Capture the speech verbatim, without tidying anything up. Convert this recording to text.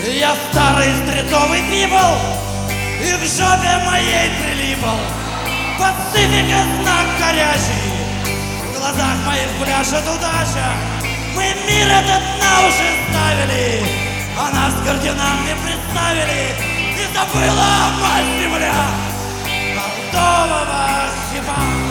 Я старый стритовый пипл, и к жопе моей прилипал Пацифика знак горячий, в глазах моих пляшет удача. Мы мир этот на уши ставили, а нас к орденам не представили. И забыла мать земля молодого хипа.